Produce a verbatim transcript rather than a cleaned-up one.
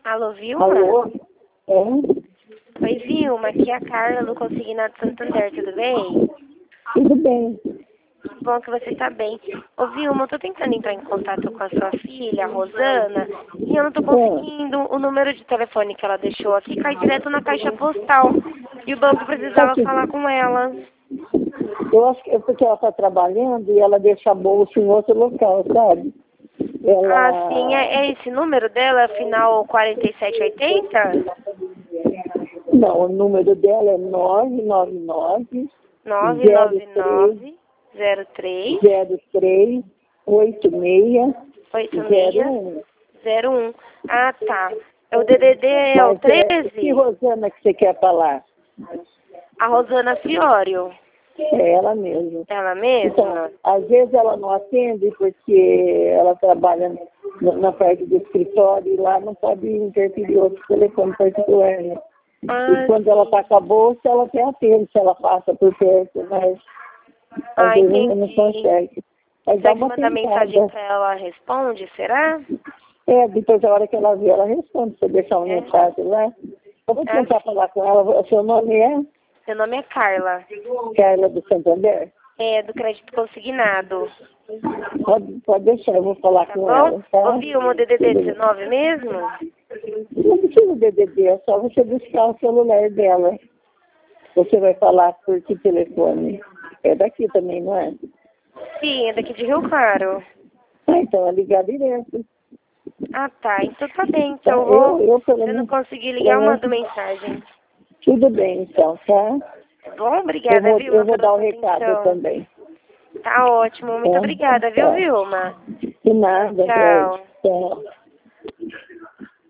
Alô, Vilma? Alô? É? Oi, Vilma, aqui é a Carla do Consignado Santander, tudo bem? Tudo bem. Que bom que você está bem. Ô, Vilma, eu tô tentando entrar em contato com a sua filha, a Rosana, e eu não tô conseguindo. O número de telefone que ela deixou aqui cai direto na caixa postal. E o banco precisava Aqui. falar com ela. Eu acho que é porque ela está trabalhando e ela deixa a bolsa em outro local, sabe? Ela... Ah, sim, é, é esse número dela, final quarenta e sete oitenta? Não, o número dela é nove nove nove, nove zero nove três, nove zero três zero três, oito seis, oito zero seis um. zero um. Ah, tá. O D D D é o Mas é, que treze? Rosana que você quer falar? A Rosana Fiório. É ela mesma. Ela Então, mesma? às vezes ela não atende porque ela trabalha na, na parte do escritório e lá não pode interferir outro telefone particular, né? E Ah, quando ela está com a bolsa, ela até atende se ela passa por perto, mas às ah, vezes ela não entendi. consegue. Mas dá Será que uma mandar mensagem tentada. pra ela responde, será? É, depois da hora que ela vê, ela responde. Se você deixar um É? mensagem lá, eu vou Ah, tentar sim. falar com ela. O seu nome é Meu nome é Carla. Carla do Santander? É do crédito consignado. Pode, pode deixar, eu vou falar Tá com bom? ela, tá? Ouviu o D D D dezenove mesmo? Não precisa D D D, é só você buscar o celular dela. Você vai falar por que telefone? É daqui também, não é? Sim, é daqui de Rio Claro. Ah, então é ligar direto. Ah, tá. Então tá bem. Tá? Então eu Eu, vou. eu pelo Se eu não menos, conseguir ligar, pelo eu menos, mando mensagem. tudo bem então, tá? Tá bom? Eu Obrigada, vou, Vilma, eu vou pela dar o sua recado atenção. também. Tá ótimo. Muito Tá? obrigada, viu, Tá. Vilma? De nada, Jorge. Tchau. Tchau.